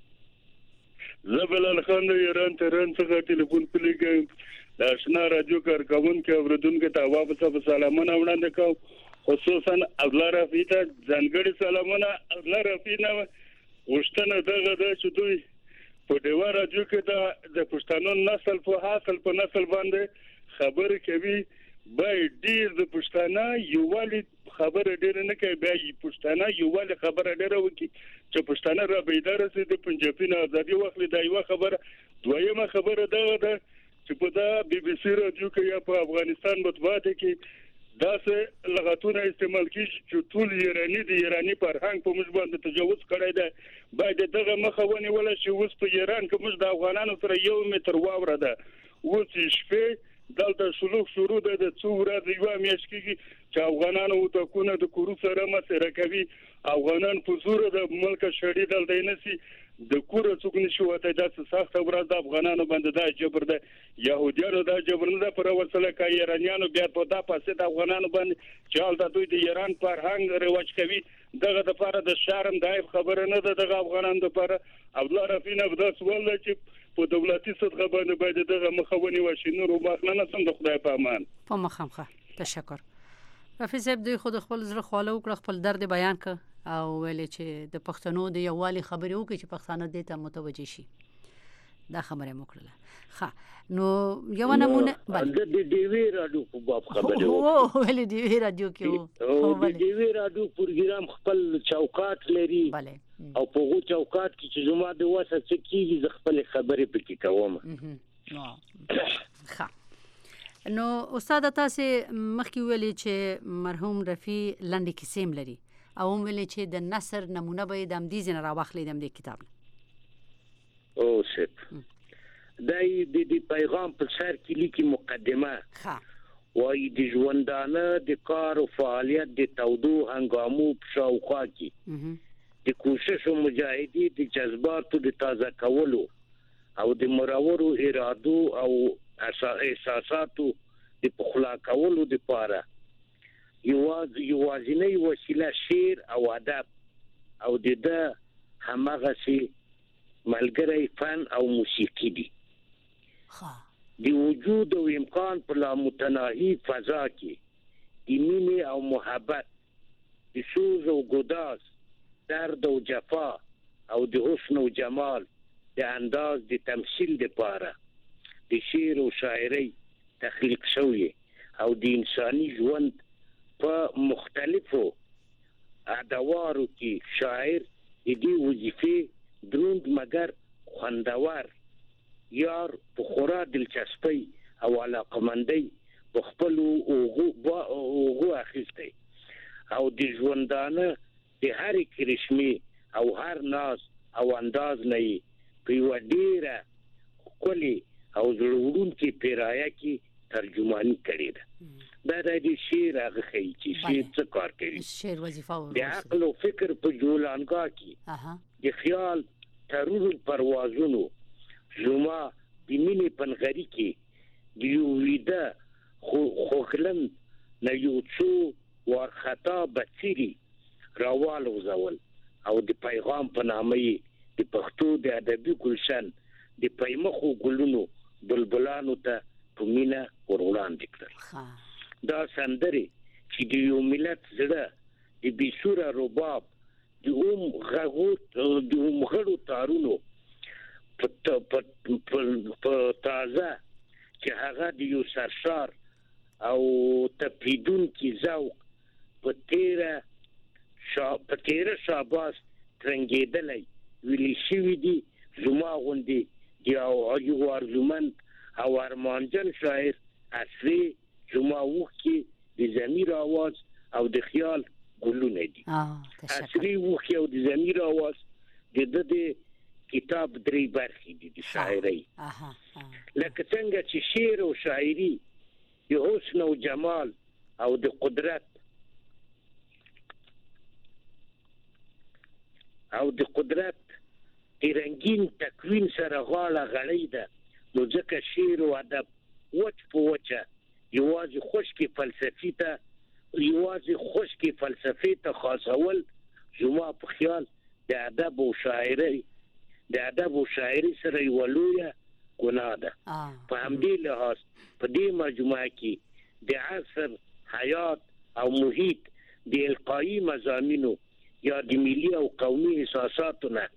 زه بلال خان د ایران تهران څخه ټلیفون کوم. د آشنا راډیو کارکونکو اوریدونکو ته واپس سلامونه وړاندې کوم. خصوصا الله رفیع ته ځانګړي سلامونه. الله رفیع نه وشتنه دغه د چې دوی په دیوا راډیو کې د پښتنو نسل په حاصل په نسل باندې خبرې کوي. به ډیر د پښتانه یووالي خبره ډیر نه کوي. بیا پښتانه یووالي خبره ډیر وکي چې پښتانه را بیدار سي د پنجابي نه ازادي واخلي. دا یو خبره. دویمه خبره دا ده چې په دا بي بي سي راډیو کې یا په افغانستان مطبوعات کې داسې لغتونه استعمال کیږي چې ټول ایرانی د ایرانی فرهنګ په موږ باندې تجاوز کړی دی. باید دغه مخه ونیول شي. اوس په ایران کې موږ د افغانانو سره یو متر واوره ده. اوس شپې دلته شلوغ شروع ده. د څو ورځې یوه میاشت کېږي چې افغانانو اتاقونه د کورو سره مسیره کوي. افغانان په زوره د ملکه شړي دلته یې نسي د کوره څوک نشي وتی. داسې سخته ورځ د افغانانو باندې دا جبر ده. یهودیانو دا جبر نه ده پر ورسله که ایرانیانو بیا په دا پاسې د افغانانو باندې چې هلته دوی د ایران فرهنګ رواج کوي. دغه دپاره د شرم د عیب خبره نه ده دغه افغانانو دپاره. عبدالله رفیع نه دا سوال ده چې په دولتي سطحه باندې باید دغه مخه ونیول شي. نور وبخښنه نسم د خدای په امان. په مخه ښه تشکر. رفیع صاحب دوی خود خپل زړه خواله وکړه خپل درد بیان کړ او ویلې چې د پښتنو د یووالي خبرې وکړي چې پښتانه دې ته متوجه شي. دا خبره مو کړله. ښه نو یو نمونه د ډي وی راډیو په باب خبره وو ولې ډي وی راډیو کې وو او د ډي وی راډیو پروګرام خپل چوکاټ لري. bale او په غو چوکاټ کې چې زما د واسه څه کیږي ز خپل خبرې پکې کوم. نو ښه نو استاد تاسو مخکې ویلي چې مرحوم رفیع لنډې کیسې لري او ویلي چې د نثر نمونه به د امدیز نه راوخلې د دې کتاب. او شپ دای د دې پیغام په سر کې لیکي مقدمه. ها وای د ژوندانه د کار او فعالیت د تودو هنګامو په شاوخوا کې د کوشش او مجاهدي د جذباتو د تازه کولو او د مرورو ارادو او احساساتو د پخلا کولو لپاره یواز یوازینی وسیله شعر او ادب او د همغه سي ملګری فن او موسیقي دي. د وجود او امکان په لا متناهي فضا کې د مینې او محبت د سوز او ګداز درد او جفا او د حسن او جمال د انداز د تمثيل لپاره د شعر او شاعري تخلیق شوی او د انساني ژوند په مختلفو ادوارو کې شاعر دې وظیفه دروند مگر خوندور یار په خورا دلچسپي او علاقمندۍ په خپل اوغو اخیسته او د ژوندانه د هر کرشمي او هر ناز او انداز نه په وډیره کلی او ضرورون کې پیرایا کې ترجمانی کړی ده. دا د شعر هغه کوي چې شعر څه کار کوي. شعر وظیفه او د عقل او فکر په جولانګا کې د خیال ترور پروازونو زما د مینې پنغری کې د یو ویده خوخلن نه یو څو ورخطا بچری راوالو زول او د پیغام په نامه د پښتو د ادبي ګلشن د پیمخو ګلونو بلبلانو ته په مینا وروړاندې کړل. دا سندري چې د یو ملت زړه د بیسوره رباب د اوم غغو د اوم غړو تارونو په تازه چې هغه د یو سرشار او تپیدون کی ذوق په تیره شا په تیره شاباس ترنګېدلې ویلی شوی دی زما غوندې دی او یو ارزومن او ارمانجن شاعر اصلي زما وکي د ضمیر आवाज او د خیال ګلونه دي. اصلي وکي او د ضمیر आवाज د د کتاب درې برخې دي د شاعرۍ. لکه څنګه چې شعر او شاعري د حسن او جمال او د قدرت او د قدرت د رنگین تکوین سره غاړه غړۍ ده، نو ځکه شعر او ادب وچ په وچه یوازې خوشکې فلسفي ته یوازې خوشکې فلسفي ته خاصول زما په خیال د ادب او شاعرۍ د ادب او شاعرۍ سره یو لویه ګناه ده. په همدې لحاظ په دې مجموعه کې د عصر حیات او محیط د القایي مضامینو یا د ملي او قومي احساساتو نه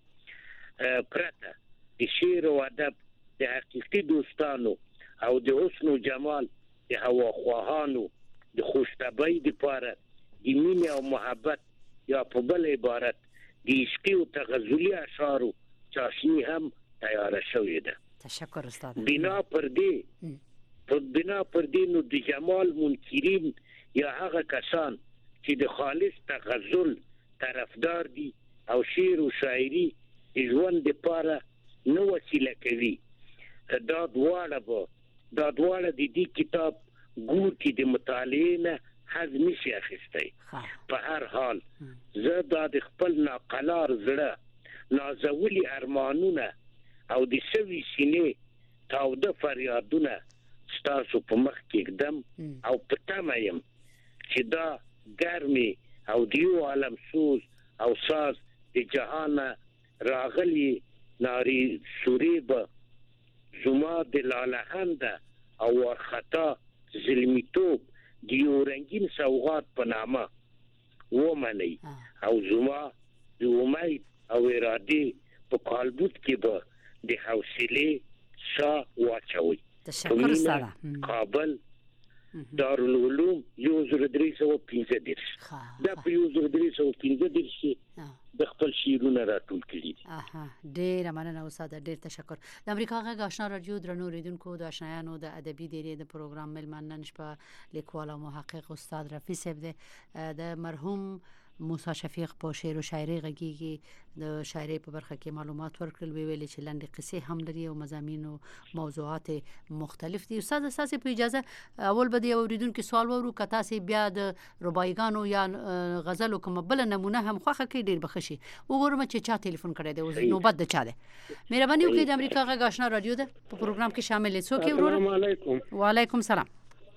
پرته د شعر او ادب د حقیقي دوستانو او د حسن او جمال د هواخواهانو د خوشطبعۍ دپاره د مینې او محبت یا په بل عبارت د عشقي او تغزلي اشعارو چاشني هم تیاره شوې ده. تشکر استاد. بنا پر دې په بنا پر دې نو د جمال منکرین یا هغه کسان چې د خالص تغزل طرفدار دي او شعر او شاعري ژوند دپاره نه وسیله کوي، دا دواړه به دا دواړه د دې کتاب ګور کې د مطالعې نه حظ نشي اخیستی. په هر حال زه دا د خپل ناقلار زړه نازولي ارمانونه او د سوي سینې تاوده فریادونه ستاسو په مخ کې ږدم او په تمه یم چې دا ګرمې او د یو عالم سوز او ساز د جهانه راغلي ناري سورې به زما د لالهنده او ورخطا ظلمیتوب د یو رنگین سوغات په نامه ومنئ او زما د امید او ارادې په کالبوت کې به د حوصلې ساه واچوئ. تشکر استاد. کابل دارالعلوم یو زر درې سوه پنځه دېرش دا په یو زر درې سوه پنځه دېرش کې د خپل شعرونه راټول کړي دي. اها ډېره مننه استاد، ډېر تشکر. د امریکا غږ آشنا رادیو درنو اوریدونکو د آشنایانو د ادبي دیرې د پروګرام ملمان نن شپه لیکوال او محقق استاد رفیع صاحب دی. د مرحوم موسی شفیق په شعر او شاعري غږیږي د شاعري په برخه کې معلومات ورکړل، وی ویل چې لنډې قصې هم لري او مضامین او موضوعات مختلف دي. استاد اساسي په اجازه اول به د اوریدونکو سوال ورو کتا سي بیا د ربايګانو یا غزل کوم بل نمونه هم خوخه کې ډیر بخشي وګورم چې چا ټلیفون کړی دی او نوبت د چا دی. مهرباني وکړئ د امریکا غږ آشنا رادیو ده په پروګرام کې شامل شئ. څوک ورور؟ السلام علیکم. وعلیکم السلام.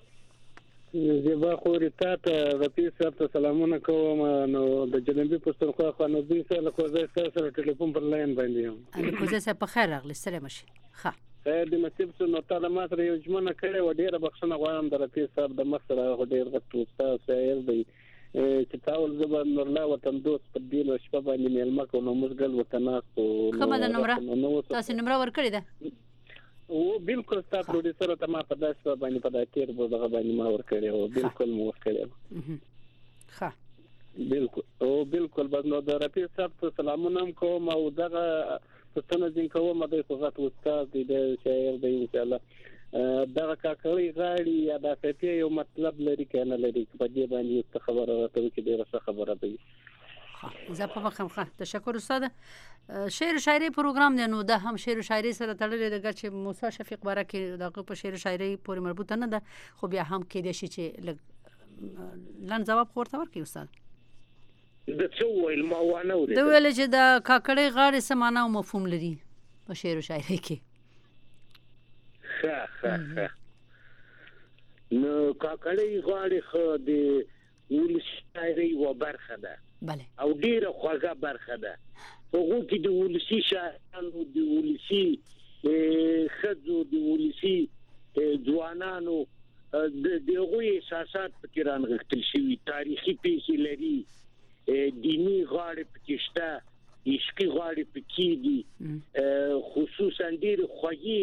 زیبا خوري تاسو رفیع صاحب ته سلامونه کوم. نو د جنبي پښتونخوا خانودین سره له کوزه سره ټلیفون پر لاین باندې یم. ان کوزه سره په خیر راغلی سره مشي. ښه خیر دې نصیب سره نو تعالی ما سره یو جمله کړې و ډیره بخښنه غواړم د رفیع صاحب د مخ سره ډیر غټ استاد شاعر دی چې تاول زبر نور لا وطن دوست په دې نو شپه باندې مېلمه کو نو مسګل وطناستو. کومه د نمبر تاسو نمبر ورکړی ده؟ او بالکل تاسو پروډوسر ته ما په داسې باندې په داتیر به باندې ما ورکړی او بالکل مو ورکړی. ښه بالکل او بالکل بس نو د رفیع صاحب ته سلامونه کوم او دغه پښتنه دین کوم د خوغت استاد دی د شاعر دی ان شاء الله دغه کاکړی غاړي یا د فتې یو مطلب لري کنه لري په دې باندې څه خبره راته چې ډیره څه خبره دی. زه په مخم ښه تشکر استاد. شعر شاعري پروګرام دی نو دا هم شعر شاعري سره تړلې ده چې موسی شفیق باره کې دغه په شعر شاعري پورې مربوطه نه ده خو بیا هم کې د شي چې لن جواب ورته ورکړي استاد. د څو ویل ما وانه ورته د ویل چې د کاکړی غاړي څه معنا او مفهوم لري په شعر شاعري کې. ښه ښه ښه نو کاکړی غاړي خو د ولسی شاعري و برخه ده بله او ډیره خوږه برخه ده هغه کې د ولسی شاعرانو د ولسی خزو د ولسی ځوانانو د دغه احساسات پکې رانغښتل شوی تاریخي پیښې لري دینی غاړې پکې شته عشقي غاړې پکې دي خصوصا ډېر خوږی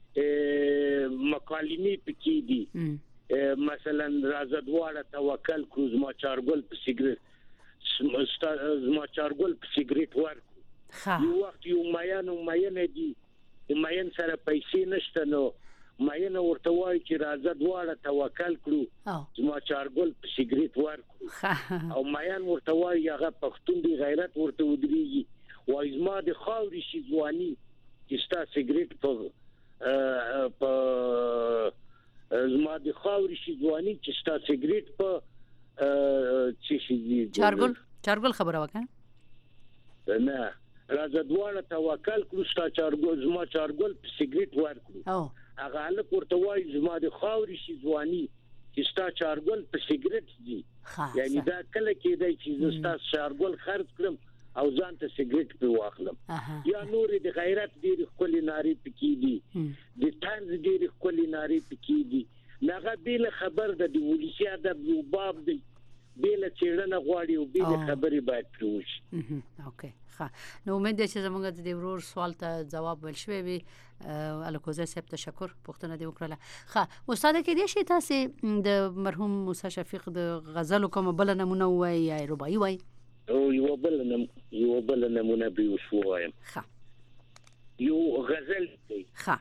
مکالمې پکې دي مثلا رازدواړه توکل کړو زما چارګل په سیګریټ زما چارګل په سیګریټ ورکو یو وخت یو ماین او ماین دي ماین سره پیسې نشته نو ماین ورته وایي چې رازدواړه توکل کړو زما چارګل په سیګریټ ورکو او ماین ورته وایي هغه پښتون دی غیرت ورته ودرېږي وای زما د خاورې شي ځواني چې ستا سیګریټ په په زما د خاورې شي ځواني چې ستا سیګریټ په چې شي چارګل چارګل خبره وکړه نه رازدواړه توکل کړو ستا چارګل زما چارګل په سیګریټ ورکړو هغه الک ورته وایي زما د خاورې شي ځواني چې ستا چارګل په سیګریټ دي یعنی دا کله کېدای چې ستا چارګل خرڅ کړم او ځان ته سیګریټ په واخلم یا نور د غیرت ډېر خپل ناری پکې دي د طنز ډېر خپل ناری پکې دي نغه بیل خبر د ولسی ادب یو باب دی بیل چیرنه غواړي او بیل خبري باید پروش اوکې ښه نو امید ده چې زموږ د ورور سوال ته جواب ول شوی وي الکوزه سپ تشکر پښتنه دی وکړه ښه استاد کې دې شي تاسو د مرحوم موسی شفیق د غزل کوم بل نمونه وای یا رباعي وای او یو بل نم یو بل نمونه به وشوایم ښه یو غزل دی ښه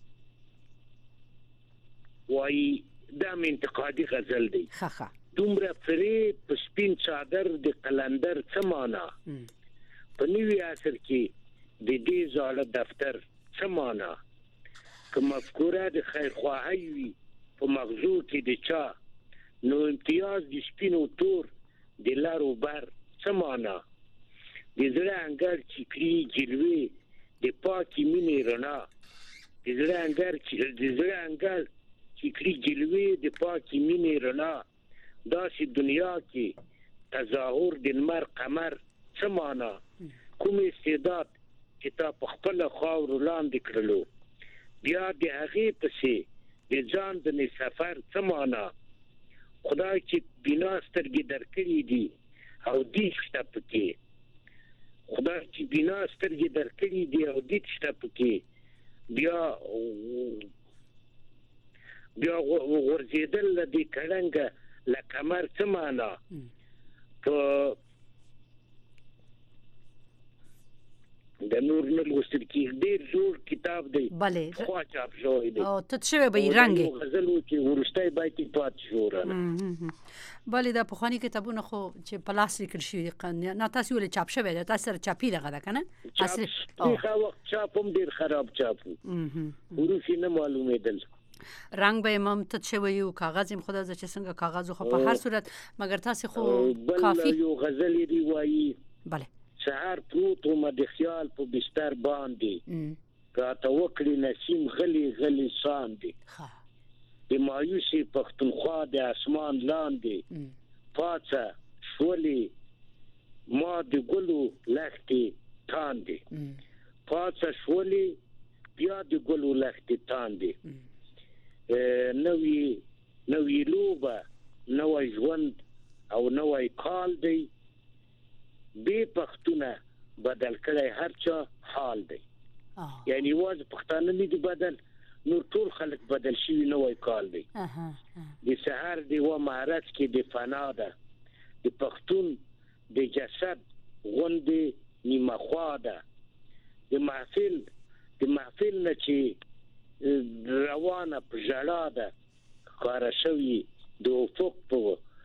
وای دا انتقادي غزل دی ښه ښه دومره فری په سپین صادر د قلندر څه معنا په نوي عصر کې د دې ځاله دفتر څه معنا که مفکوره د خیر خواهی وي په مغزو کې د چا نو امتیاز د سپین او تور د لارو بر څه معنا د زړه انګار چې کړي جلوه د پاکي مینې رڼا د زړه انګار چې د زړه انګار چې کړي جلوه د پاکي مینې رڼا داسې دنیا کې تظاهر د نمر قمر څه معنا کوم استعداد چې تا په خپل خاور لاندې کړلو بیا د هغه پسې د ځان د سفر څه معنا خدای چې بنا سترګې درکړي دي او دې شته پکې خدای چې بنا سترګې درکړي دي او دې شته پکې بیا بیا ورزيدل د کړنګ لکمر څه معنا ته د نور نه لوستل کې ډېر جوړ کتاب دی بله خو چاپ شوی دی او ته شوی به رنګ غزل چې ورستای باید پات شورانه بله دا په خواني کتابونه خو چې پلاس لیکل شوی نه تاسو ول چاپ شوی دا تاسو چاپی دغه ده کنه اصلي خو وخت چاپم ډېر خراب چاپو ورفي نه معلومېدل رنگ به امام ته شوی او کاغذ هم خدا چې څنګه کاغذ خو په هر صورت مگر تاسو خو کافی یو غزل دی وایي بله سحر پروت و ما د خیال په بستر باندې راته وکړي نسیم غلی غلی ساندې د مایوسي پښتونخوا د اسمان لاندې پاڅه شولې ما د ګلو لختې تاندې پاڅه شولې بیا د ګلو لختې تاندې نوې نوې لوبه نوې ژوند او نوې کال دی بے پښتونه بدل کړي هر چا حال دی یعنی واز پښتانه نه دي بدل نور ټول خلک بدل شي نو وای کال دی د سحر دی و معرض کې د فنا ده د پښتون د جسد غوندې نیمه خوا ده د محفل د محفل نه چې روانه په ژړا ده ښکاره شوي د افق په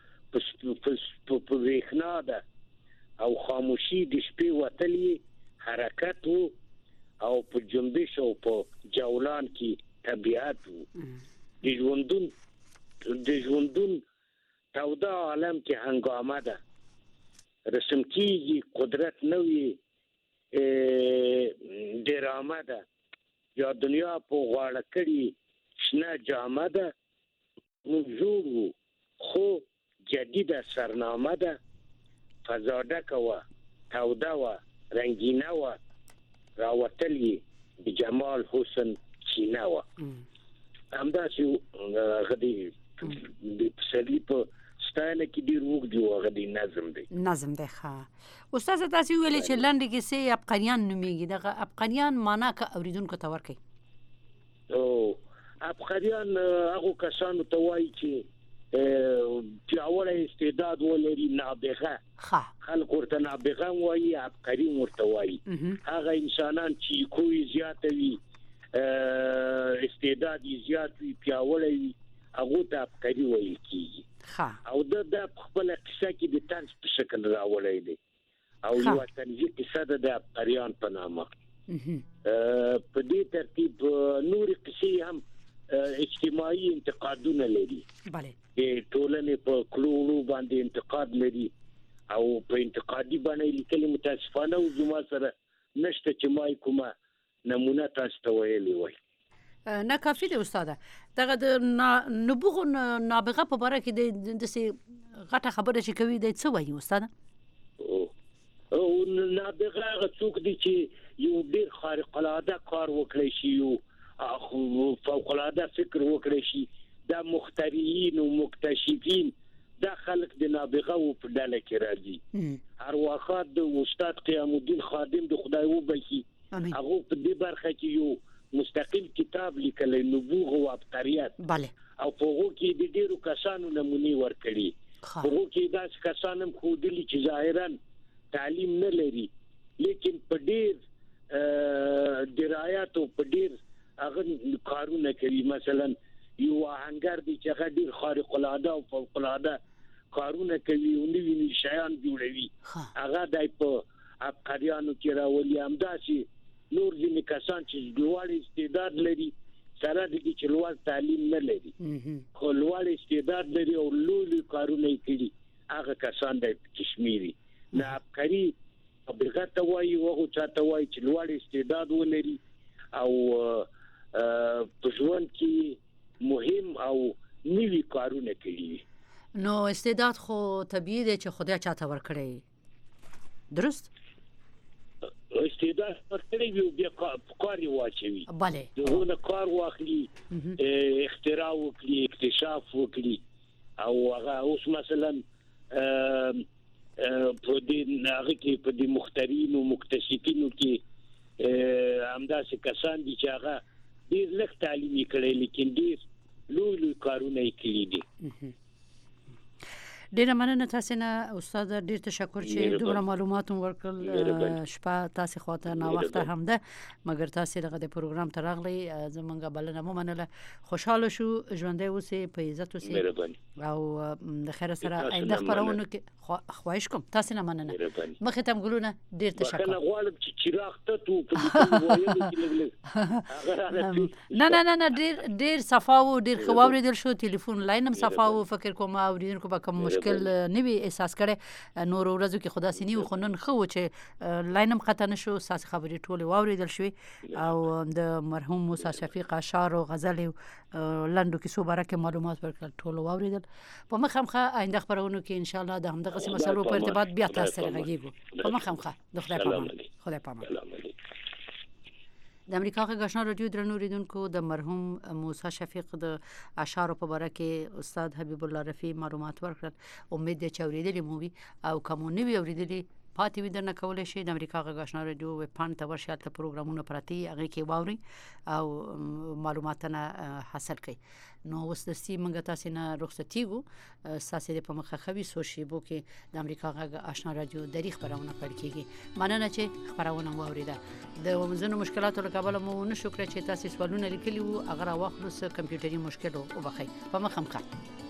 په ویښنا ده او خاموشي د شپې وتلې حرکت او په جنبش او په جولان کې طبيعت د ژوندون د ژوندون تودا عالم کې هنګامه ده رسم کیږي قدرت نوې ډرامه ده یا دنیا په غاړه کړي شنه جامه ده موږ جوړو خو جدیده سرنامه ده، فزاده و توده و رنگینه و راوتلی د جمال حسن چینه و همداسې غدي د پسلی په ستاینه کې ډیر وګ دی او غدي نظم دی نظم دی. ښه استاد تاسو ویلې چې لنډ کیسې افغانیان نومېږي. دغه افغانیان معنا که اوریدونکو ته ورکړي. او افغانیان هغه کسانو ته وایي چې پیاوړی استعداد ولري، نابغه خلک ورته نابغه وایي، عبقري ورته وایي. هغه انسانان چې کوی زیات وي، استعداد یې زیات وي، پیاوړی وي، هغه ته عبقري وایي کیږي. او د د خپل قصه کې د طنز په شکل راوړی دی او یو طنزي قصه ده د عبقریان په نامه. په دې ترتیب نور قصې هم اجتماعي انتقادونه لري. بله ټولنې په کلوړو باندې انتقاد لري او په انتقادي باندې لیکلي. متاسفانه او زما سره نشته چې ما کومه نمونه تاسو ته ویلي وای. نه کافي دی استاده. دغه د نبوغ نابغه په باره کې د داسې غټه خبره چې کوي دی څه وایي استاده؟ او نابغه هغه څوک دی چې یو ډېر خارق العاده کار وکړی شي، یو فوق العاده فکر وکړی شي. دا مخترعين او مکتشفین دا خلق د نابغه او په ډله کې راځي. هر وخت د استاد قیام الدین خادم د خدای وبخي هغه په دې برخه کې یو مستقل کتاب لیکلی نبوغ او عبقریت. بله او په هغه کې د ډیرو کسانو نمونې ورکړي. په هغه کې داسې کسان هم ښودلي چې ظاهرا تعلیم نه لري لیکن په ډیر درایت او په ډیر هغه کارونه کوي. مثلا یو آهنګر دی چې هغه ډیر خارق العاده او فوق العاده کارونه کوي او نوي شیان جوړوي. هغه دای په عبقریانو کې راولي. همداسې نور ځینې کسان چې لوړ استعداد لري سره د دې چې لوړ تعلیم نه لري خو لوړ استعداد لري او لوی کارونه کوي، هغه کسان د کشمیري نه عبقري ابغه ته وایي او چاته وایي چې لوړ استعداد ولري او په ژوند کې مهم او نوي کارونه کوي. نو استعداد خو طبيعي دی چې خدای چاته ورکړي. درست استعداد ورکړي وي بیا کار واچوي. بله دغه کار واخلي، اختراع وکړي، اکتشاف وکړي او هغه اوس مثلا په دې هغه کې په دې مخترعين او مکتشفینو کې همداسې کسان دي چې هغه ډېر لږ تعلیم کړي لیکن ډېر لوی لوی کارونه یې کړي دي. ډیره مننه تاسو نه استاد. ډیر تشکر چې دومره معلومات ورکړل. شپه تاسو خواته نا وخت هم ده مګر تاسو دغه د پروګرام ته راغلی. زمونږ بلنه مو منله. خوشاله شو، ژوندۍ اوسئ، په عزت اوسئ او د خیر سره آینده خبرونه کې خواهش کوم. تاسو نه مننه. مخه تم ګلونه ډیر تشکر. کنه غواړم چې چراغ ته تو په وایو کې نه نه نه نه ډیر ډیر صفا و ډیر خواوري دل شو. ټلیفون لاین هم صفا و. فکر کوم اوریدونکو به کوم مشکل نوی احساس کړي. نور ورځو کې خدا سي نیو خنن خو چې لاینم خطا نشو. ساس خبرې ټوله واوریدل شوې او د مرحوم موسی شفیق اشعار او غزل لندو کې سو برکه معلومات ورکړل ټوله واوریدل. په مخمخه آینده خبرونو کې ان شاء الله د همدغه مسلو په ارتباط بیا تاسو سره غږیږو. په مخمخه د خدای پامان. خدای پامان. د امریکا غږ آشنا رادیو درنو اوریدونکو د مرحوم موسی شفیق د اشعار په اړه کې استاد حبیب الله رفیع معلومات ورکړل. امید دې چې اوریدلې مو وي او کوم نوی اوریدلې پاتې وي درنه کولای شي د امریکا غږ آشنا رادیو ویب پاڼې ته ورشئ. هلته پروګرامونه پراته دي، هغې کې واورئ او معلوماتونه حاصل کړئ. نو اوس دستي موږ تاسې نه رخصتېږو. ستاسې د په مخه ښه وي څو شېبو کې د امریکا غږ آشنا رادیو دري خپرونه پیل کېږي. مننه چې خپرونه مو واورېده. د ځینو مشکلاتو له کبله مو ونه شو کړی چې تاسې سوالونه لیکلي وو، هغه راواخلو. څه کمپیوټري مشکل وبخئ. په مخه مخه